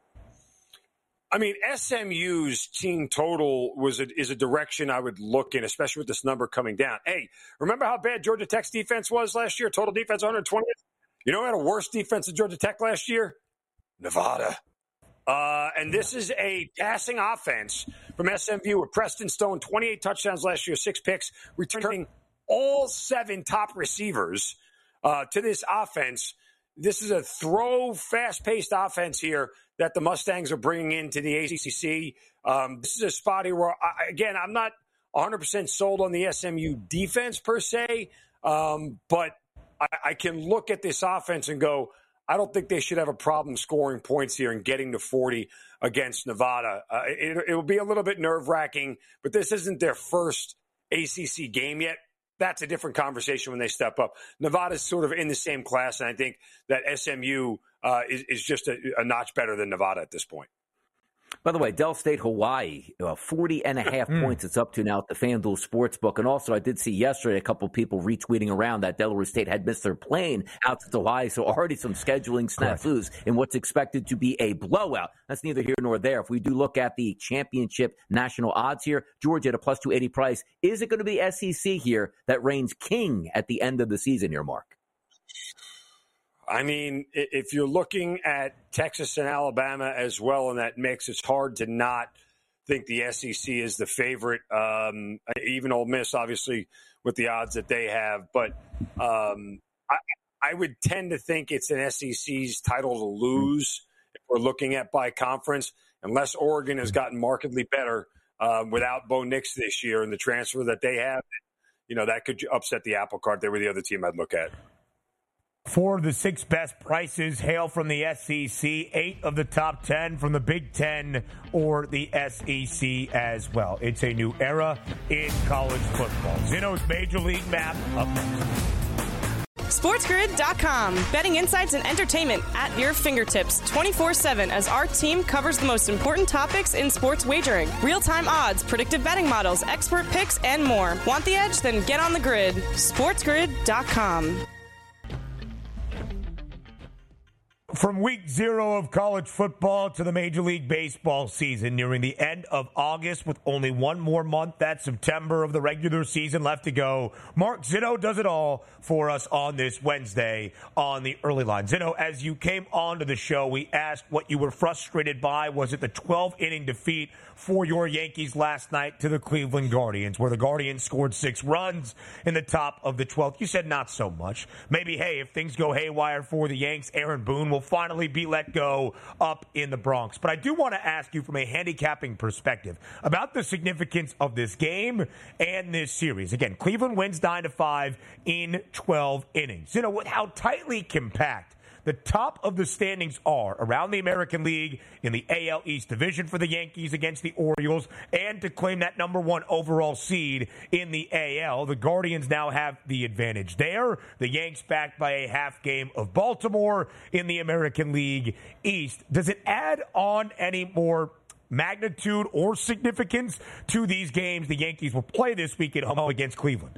I mean, S M U's team total was a, is a direction I would look in, especially with this number coming down. Hey, remember how bad Georgia Tech's defense was last year? Total defense one hundred twentieth. You know who had a worse defense than Georgia Tech last year? Nevada. Uh, and this is a passing offense from S M U with Preston Stone, twenty-eight touchdowns last year, six picks, returning all seven top receivers uh, to this offense. This is a throw, fast-paced offense here that the Mustangs are bringing into the A C C. Um, this is a spot here where, I, again, I'm not one hundred percent sold on the S M U defense per se, um, but I, I can look at this offense and go, I don't think they should have a problem scoring points here and getting to forty against Nevada. Uh, it, it will be a little bit nerve-wracking, but this isn't their first A C C game yet. That's a different conversation when they step up. Nevada's sort of in the same class, and I think that S M U uh, is, is just a, a notch better than Nevada at this point. By the way, Del State, Hawaii, uh, forty and a half mm. points it's up to now at the FanDuel Sportsbook. And also, I did see yesterday a couple people retweeting around that Delaware State had missed their plane out to Hawaii. So already some scheduling snafus in what's expected to be a blowout. That's neither here nor there. If we do look at the championship national odds here, Georgia at a plus two eighty price. Is it going to be S E C here that reigns king at the end of the season here, Mark? I mean, if you're looking at Texas and Alabama as well in that mix, it's hard to not think the S E C is the favorite. Um, even Ole Miss, obviously, with the odds that they have. But um, I, I would tend to think it's an S E C's title to lose if we're looking at by conference, unless Oregon has gotten markedly better uh, without Bo Nix this year and the transfer that they have. You know, that could upset the apple cart. They were the other team I'd look at. Four of the six best prices hail from the S E C, eight of the top ten from the Big Ten or the S E C as well. It's a new era in college football. Zinno's Major League Map up next. SportsGrid dot com. Betting insights and entertainment at your fingertips twenty-four seven as our team covers the most important topics in sports wagering. Real-time odds, predictive betting models, expert picks, and more. Want the edge? Then get on the grid. SportsGrid dot com. From week zero of college football to the Major League Baseball season, nearing the end of August with only one more month, that's September, of the regular season left to go, Mark Zinno does it all for us on this Wednesday on the Early Line. Zinno, as you came onto the show, we asked what you were frustrated by. Was it the twelve-inning defeat for your Yankees last night to the Cleveland Guardians, where the Guardians scored six runs in the top of the twelfth? You said not so much. Maybe, hey, if things go haywire for the Yanks, Aaron Boone will finally be let go up in the Bronx. But I do want to ask you from a handicapping perspective about the significance of this game and this series. Again, Cleveland wins nine to five in twelve innings. You know, with how tightly compact the top of the standings are around the American League in the A L East division for the Yankees against the Orioles, and to claim that number one overall seed in the A L. The Guardians now have the advantage there. The Yanks backed by a half game of Baltimore in the American League East. Does it add on any more magnitude or significance to these games the Yankees will play this week at home against Cleveland?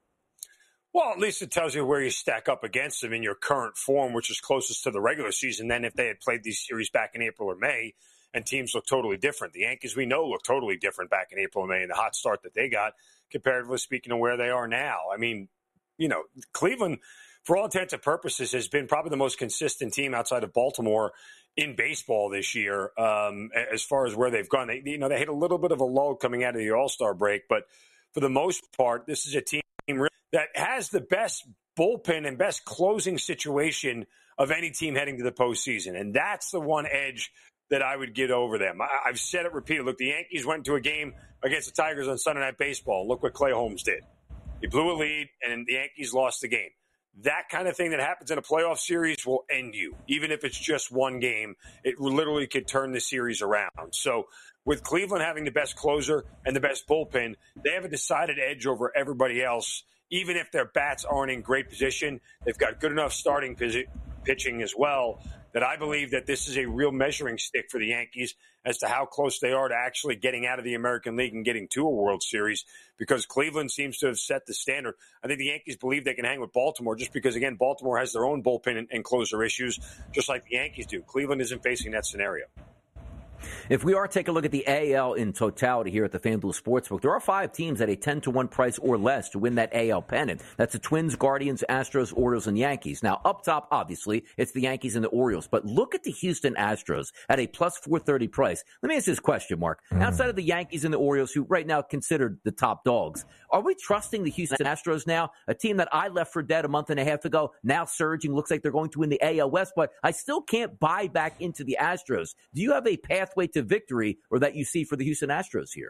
Well, at least it tells you where you stack up against them in your current form, which is closest to the regular season than if they had played these series back in April or May, and teams look totally different. The Yankees, we know, look totally different back in April and May and the hot start that they got, comparatively speaking, to where they are now. I mean, you know, Cleveland, for all intents and purposes, has been probably the most consistent team outside of Baltimore in baseball this year, um, as far as where they've gone. They, you know, they hit a little bit of a lull coming out of the All-Star break, but for the most part, this is a team that has the best bullpen and best closing situation of any team heading to the postseason. And that's the one edge that I would get over them. I, I've said it repeatedly. Look, the Yankees went to a game against the Tigers on Sunday Night Baseball. Look what Clay Holmes did. He blew a lead, and the Yankees lost the game. That kind of thing that happens in a playoff series will end you. Even if it's just one game, it literally could turn the series around. So with Cleveland having the best closer and the best bullpen, they have a decided edge over everybody else. Even if their bats aren't in great position, they've got good enough starting pitching as well that I believe that this is a real measuring stick for the Yankees as to how close they are to actually getting out of the American League and getting to a World Series, because Cleveland seems to have set the standard. I think the Yankees believe they can hang with Baltimore just because, again, Baltimore has their own bullpen and, and closer issues, just like the Yankees do. Cleveland isn't facing that scenario. If we are taking a look at the A L in totality here at the FanDuel Sportsbook, there are five teams at a ten to one price or less to win that A L pennant. That's the Twins, Guardians, Astros, Orioles, and Yankees. Now, up top, obviously, it's the Yankees and the Orioles. But look at the Houston Astros at a plus four thirty price. Let me ask you this question, Mark. Mm. Outside of the Yankees and the Orioles, who right now considered the top dogs, are we trusting the Houston Astros now? A team that I left for dead a month and a half ago, now surging, looks like they're going to win the A L West, but I still can't buy back into the Astros. Do you have a pathway to victory or that you see for the Houston Astros here?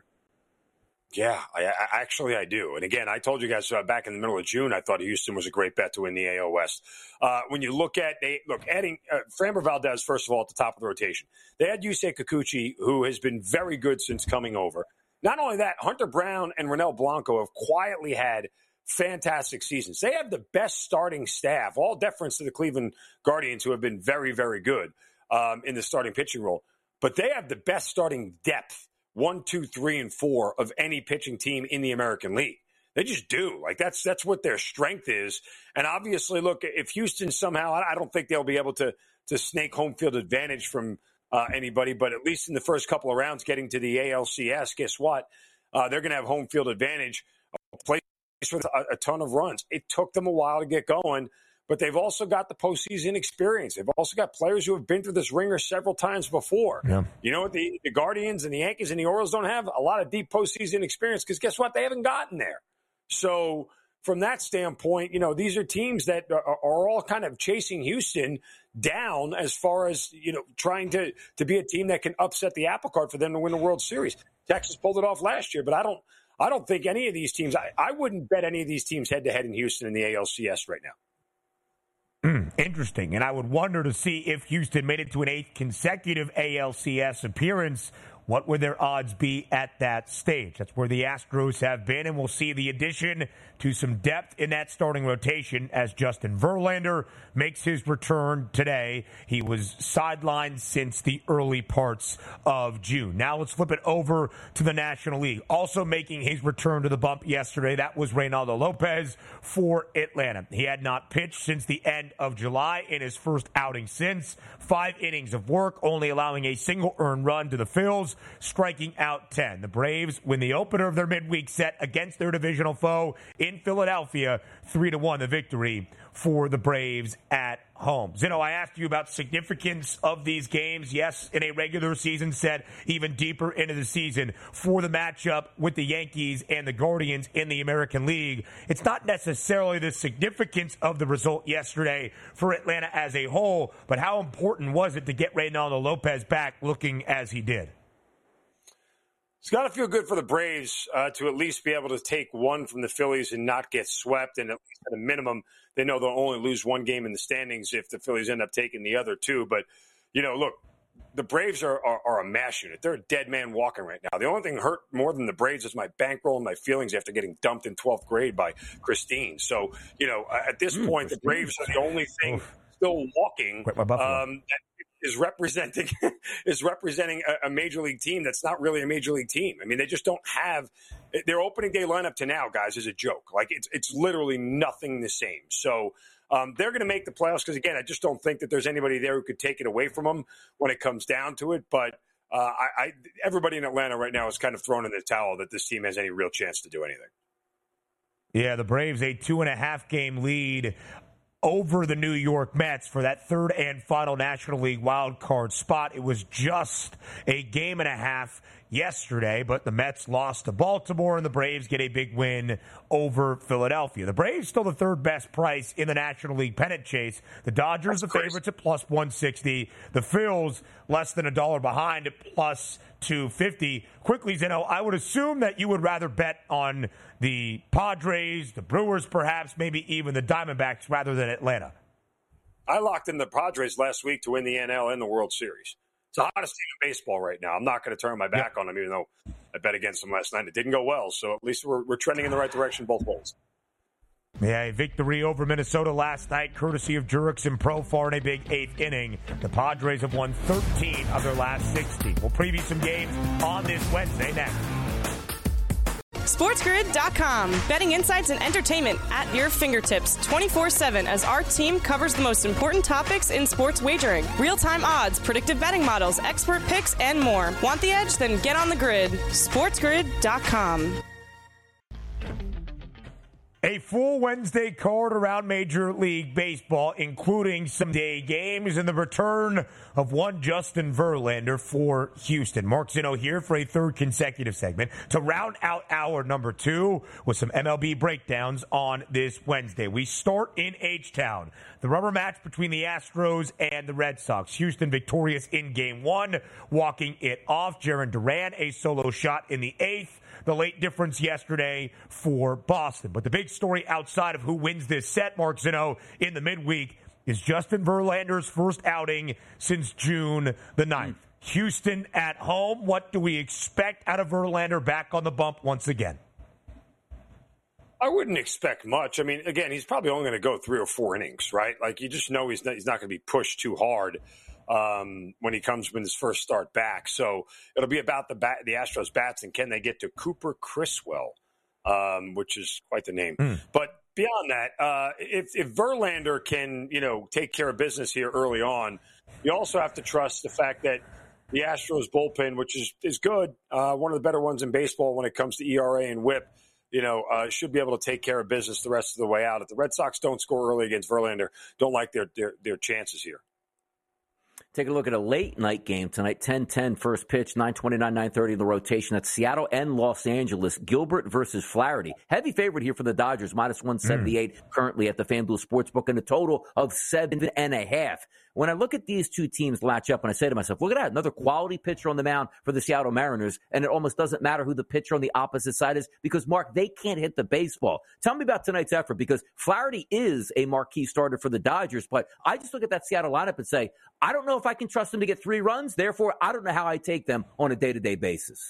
Yeah, I, I, actually I do. And again, I told you guys uh, back in the middle of June, I thought Houston was a great bet to win the A L West. Uh, when you look at, they, look, adding uh, Framber Valdez, first of all, at the top of the rotation. They had Yusei Kikuchi, who has been very good since coming over. Not only that, Hunter Brown and Ronel Blanco have quietly had fantastic seasons. They have the best starting staff, all deference to the Cleveland Guardians, who have been very, very good um, in the starting pitching role. But they have the best starting depth, one, two, three, and four of any pitching team in the American League. They just do. Like, that's that's what their strength is. And obviously, look, if Houston somehow, I don't think they'll be able to to snake home field advantage from uh, anybody, but at least in the first couple of rounds getting to the A L C S, guess what? Uh, they're going to have home field advantage, a place with a, a ton of runs. It took them a while to get going, but they've also got the postseason experience. They've also got players who have been through this ringer several times before. Yeah. You know what? The, the Guardians and the Yankees and the Orioles don't have a lot of deep postseason experience because guess what? They haven't gotten there. So from that standpoint, you know, these are teams that are, are all kind of chasing Houston down as far as, you know, trying to, to be a team that can upset the apple cart for them to win the World Series. Texas pulled it off last year, but I don't I don't think any of these teams, I, I wouldn't bet any of these teams head-to-head in Houston in the A L C S right now. Mm, interesting. And I would wonder to see if Houston made it to an eighth consecutive A L C S appearance, what would their odds be at that stage? That's where the Astros have been, and we'll see the addition to some depth in that starting rotation as Justin Verlander makes his return today. He was sidelined since the early parts of June. Now let's flip it over to the National League. Also making his return to the bump yesterday, that was Reynaldo Lopez for Atlanta. He had not pitched since the end of July in his first outing since. Five innings of work, only allowing a single earned run to the Phils, striking out ten. The Braves win the opener of their midweek set against their divisional foe in Philadelphia, three to one, the victory for the Braves at home. Zeno, I asked you about significance of these games. Yes, in a regular season set, even deeper into the season for the matchup with the Yankees and the Guardians in the American League. It's not necessarily the significance of the result yesterday for Atlanta as a whole, but how important was it to get Reynaldo Lopez back looking as he did? It's got to feel good for the Braves uh, to at least be able to take one from the Phillies and not get swept. And at least at a minimum, they know they'll only lose one game in the standings if the Phillies end up taking the other two. But, you know, look, the Braves are, are, are a mash unit. They're a dead man walking right now. The only thing hurt more than the Braves is my bankroll and my feelings after getting dumped in twelfth grade by Christine. So, you know, at this mm, point, Christine. The Braves are the only thing Oof. still walking um, that is representing is representing a, a major league team that's not really a major league team. I mean, they just don't have their opening day lineup to now, guys, is a joke. Like it's it's literally nothing the same. So um, they're going to make the playoffs because, again, I just don't think that there's anybody there who could take it away from them when it comes down to it. But uh, I, I everybody in Atlanta right now is kind of thrown in the towel that this team has any real chance to do anything. Yeah, the Braves a two and a half game lead over the New York Mets for that third and final National League wild card spot. It was just a game and a half yesterday, but the Mets lost to Baltimore and the Braves get a big win over Philadelphia. The Braves still the third best price in the National League pennant chase. The Dodgers That's the crazy. favorites at plus one sixty. The Phils less than a dollar behind at plus two fifty. Quickly, Zeno, I would assume that you would rather bet on the Padres, the Brewers perhaps, maybe even the Diamondbacks rather than Atlanta. I locked in the Padres last week to win the N L and the World Series. It's the hottest team in baseball right now. I'm not going to turn my back yep. on them, even though I bet against them last night. It didn't go well, so at least we're, we're trending in the right direction both ways. Yeah, a victory over Minnesota last night, courtesy of Jurickson Profar in a big eighth inning. The Padres have won thirteen of their last sixty. We'll preview some games on this Wednesday next. SportsGrid dot com. Betting insights and entertainment at your fingertips twenty-four seven as our team covers the most important topics in sports wagering. Real-time odds, predictive betting models, expert picks, and more. Want the edge? Then get on the grid. SportsGrid dot com. A full Wednesday card around Major League Baseball, including some day games and the return of one Justin Verlander for Houston. Mark Zeno here for a third consecutive segment to round out hour number two with some M L B breakdowns on this Wednesday. We start in H-Town. The rubber match between the Astros and the Red Sox. Houston victorious in game one, walking it off. Jarren Duran, a solo shot in the eighth. The late difference yesterday for Boston. But the big story outside of who wins this set, Mark Zeno, in the midweek is Justin Verlander's first outing since June the ninth. Houston at home. What do we expect out of Verlander back on the bump once again? I wouldn't expect much. I mean, again, he's probably only going to go three or four innings, right? Like, you just know he's not, he's not going to be pushed too hard um, when he comes with his first start back. So it'll be about the bat, the Astros bats, and can they get to Cooper Criswell, um, which is quite the name. Mm. But beyond that, uh, if, if Verlander can, you know, take care of business here early on, you also have to trust the fact that the Astros bullpen, which is, is good, uh, one of the better ones in baseball when it comes to E R A and whip, you know, uh, should be able to take care of business the rest of the way out. If the Red Sox don't score early against Verlander, don't like their their, their chances here. Take a look at a late night game tonight, ten ten first pitch, nine twenty-nine, nine thirty in the rotation. That's Seattle and Los Angeles. Gilbert versus Flaherty. Heavy favorite here for the Dodgers, minus one seventy-eight mm. currently at the FanDuel Sportsbook, and a total of seven and a half. when I look at these two teams latch up and I say to myself, look at that, another quality pitcher on the mound for the Seattle Mariners, and it almost doesn't matter who the pitcher on the opposite side is because, Mark, they can't hit the baseball. Tell me about tonight's effort because Flaherty is a marquee starter for the Dodgers, but I just look at that Seattle lineup and say, I don't know if I can trust them to get three runs. Therefore, I don't know how I take them on a day-to-day basis.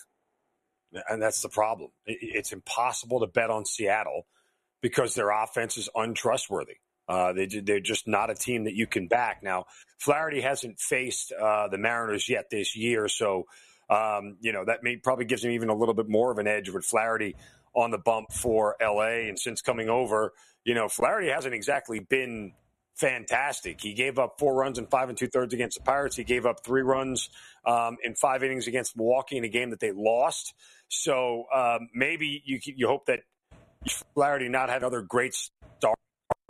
And that's the problem. It's impossible to bet on Seattle because their offense is untrustworthy. Uh, they, they're just not a team that you can back. Now, Flaherty hasn't faced uh, the Mariners yet this year, so um, you know that may, probably gives him even a little bit more of an edge with Flaherty on the bump for L A. And since coming over, you know, Flaherty hasn't exactly been fantastic. He gave up four runs in five and two-thirds against the Pirates. He gave up three runs um, in five innings against Milwaukee in a game that they lost. So um, maybe you you hope that Flaherty not had another great start.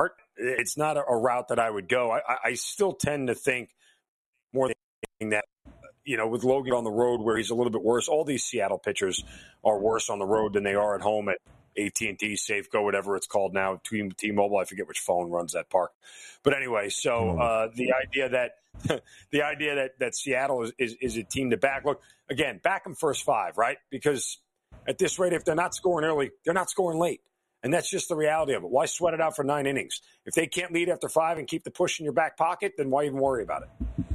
It's not a, a route that I would go. I, I still tend to think more than that, you know, with Logan on the road where he's a little bit worse, all these Seattle pitchers are worse on the road than they are at home at A T and T, Safeco, whatever it's called now, T-Mobile. I forget which phone runs that park. But anyway, so uh, the idea that the idea that, that Seattle is, is, is a team to back. Look, again, back them first five, right? Because at this rate, if they're not scoring early, they're not scoring late. And that's just the reality of it. Why sweat it out for nine innings? If they can't lead after five and keep the push in your back pocket, then why even worry about it?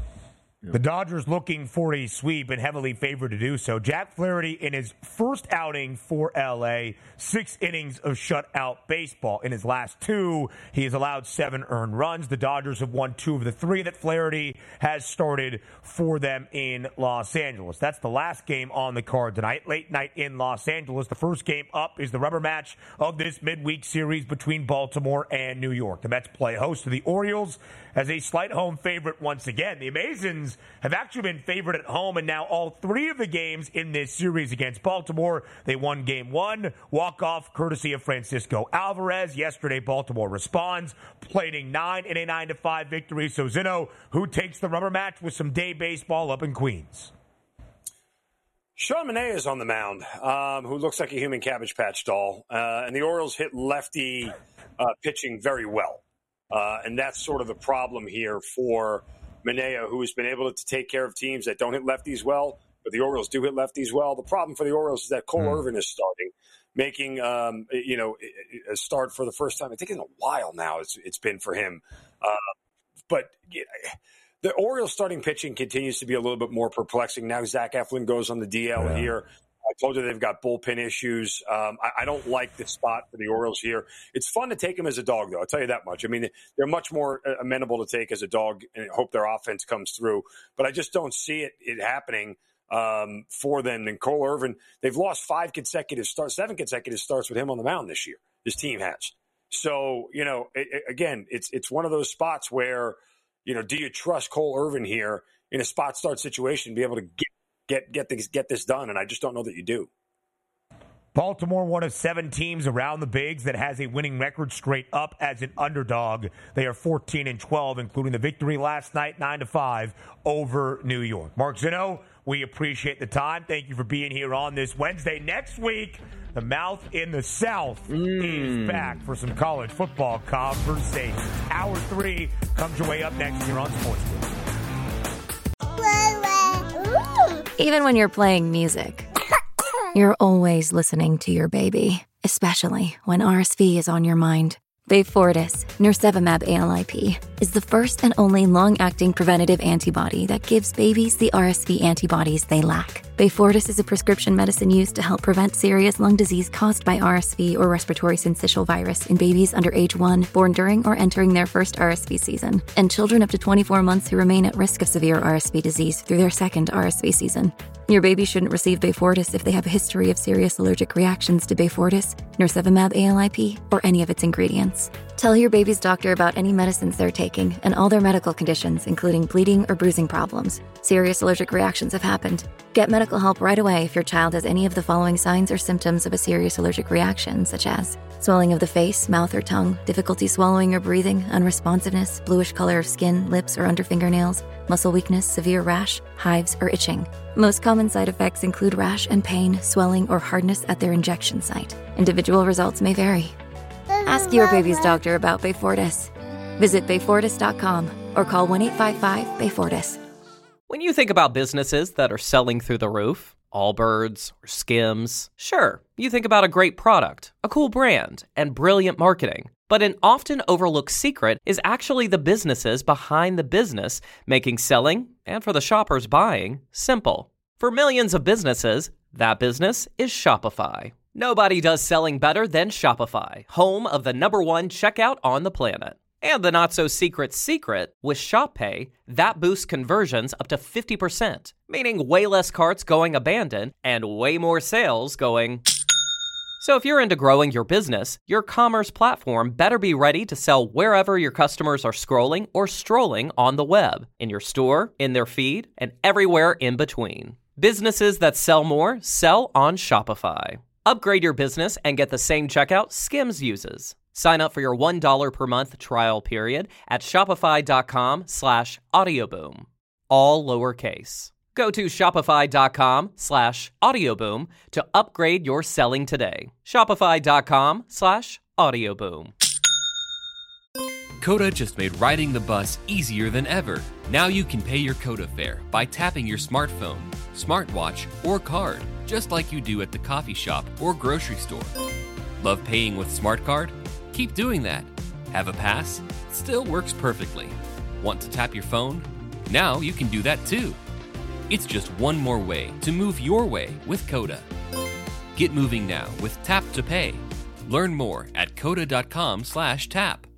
The Dodgers looking for a sweep and heavily favored to do so. Jack Flaherty in his first outing for L A, six innings of shutout baseball. In his last two, he has allowed seven earned runs. The Dodgers have won two of the three that Flaherty has started for them in Los Angeles. That's the last game on the card tonight. Late night in Los Angeles. The first game up is the rubber match of this midweek series between Baltimore and New York. The Mets play host to the Orioles as a slight home favorite once again. The Amazons have actually been favored at home, and now all three of the games in this series against Baltimore, they won game one, walk-off courtesy of Francisco Alvarez. Yesterday, Baltimore responds, plating nine in a nine to five victory. So, Zino, who takes the rubber match with some day baseball up in Queens? Sean Manaea is on the mound, um, who looks like a human Cabbage Patch doll. Uh, and the Orioles hit lefty uh, pitching very well. Uh, and that's sort of the problem here for Manaea, who has been able to take care of teams that don't hit lefties well, but the Orioles do hit lefties well. The problem for the Orioles is that Cole mm. Irvin is starting, making um, you know a start for the first time I think in a while now. It's it's been for him, uh, but yeah, the Orioles starting pitching continues to be a little bit more perplexing now. Zach Eflin goes on the D L yeah. here. I told you they've got bullpen issues. Um, I, I don't like the spot for the Orioles here. It's fun to take them as a dog, though. I'll tell you that much. I mean, they're much more amenable to take as a dog and hope their offense comes through. But I just don't see it, it happening um, for them. And Cole Irvin, they've lost five consecutive starts, seven consecutive starts with him on the mound this year. This team has. So, you know, it, it, again, it's it's one of those spots where, you know, do you trust Cole Irvin here in a spot start situation to be able to get Get get this get this done, and I just don't know that you do. Baltimore, one of seven teams around the bigs that has a winning record straight up as an underdog. They are fourteen and twelve, including the victory last night, nine to five over New York. Mark Zino, we appreciate the time. Thank you for being here on this Wednesday. Next week, the Mouth in the South mm. is back for some college football conversation. Hour three comes your way up next here on Sports Grid. Even when you're playing music, you're always listening to your baby, especially when R S V is on your mind. Beyfortus, Nirsevimab A L I P, is the first and only long-acting preventative antibody that gives babies the R S V antibodies they lack. Beyfortus is a prescription medicine used to help prevent serious lung disease caused by R S V or respiratory syncytial virus in babies under age one, born during or entering their first R S V season, and children up to twenty-four months who remain at risk of severe R S V disease through their second R S V season. Your baby shouldn't receive Beyfortus if they have a history of serious allergic reactions to Beyfortus, Nirsevimab A L I P, or any of its ingredients. Tell your baby's doctor about any medicines they're taking and all their medical conditions, including bleeding or bruising problems. Serious allergic reactions have happened. Get medical help right away if your child has any of the following signs or symptoms of a serious allergic reaction, such as swelling of the face, mouth, or tongue, difficulty swallowing or breathing, unresponsiveness, bluish color of skin, lips, or under fingernails, muscle weakness, severe rash, hives, or itching. Most common side effects include rash and pain, swelling, or hardness at their injection site. Individual results may vary. Ask your baby's doctor about Beyfortus. Visit Beyfortus dot com or call one eight five five, B A Y, FORTIS. When you think about businesses that are selling through the roof, Allbirds or Skims, sure, you think about a great product, a cool brand, and brilliant marketing. But an often overlooked secret is actually the businesses behind the business, making selling, and for the shoppers buying, simple. For millions of businesses, that business is Shopify. Nobody does selling better than Shopify, home of the number one checkout on the planet. And the not-so-secret secret, with Shop Pay, that boosts conversions up to fifty percent, meaning way less carts going abandoned and way more sales going... So if you're into growing your business, your commerce platform better be ready to sell wherever your customers are scrolling or strolling on the web, in your store, in their feed, and everywhere in between. Businesses that sell more sell on Shopify. Upgrade your business and get the same checkout Skims uses. Sign up for your one dollar per month trial period at shopify.com slash audioboom. All lowercase. Go to shopify.com slash audioboom to upgrade your selling today. Shopify.com slash audioboom. Coda just made riding the bus easier than ever. Now you can pay your Coda fare by tapping your smartphone, smartwatch, or card, just like you do at the coffee shop or grocery store. Love paying with SmartCard? Keep doing that. Have a pass? It still works perfectly. Want to tap your phone? Now you can do that too. It's just one more way to move your way with Coda. Get moving now with Tap to Pay. Learn more at coda.com slash tap.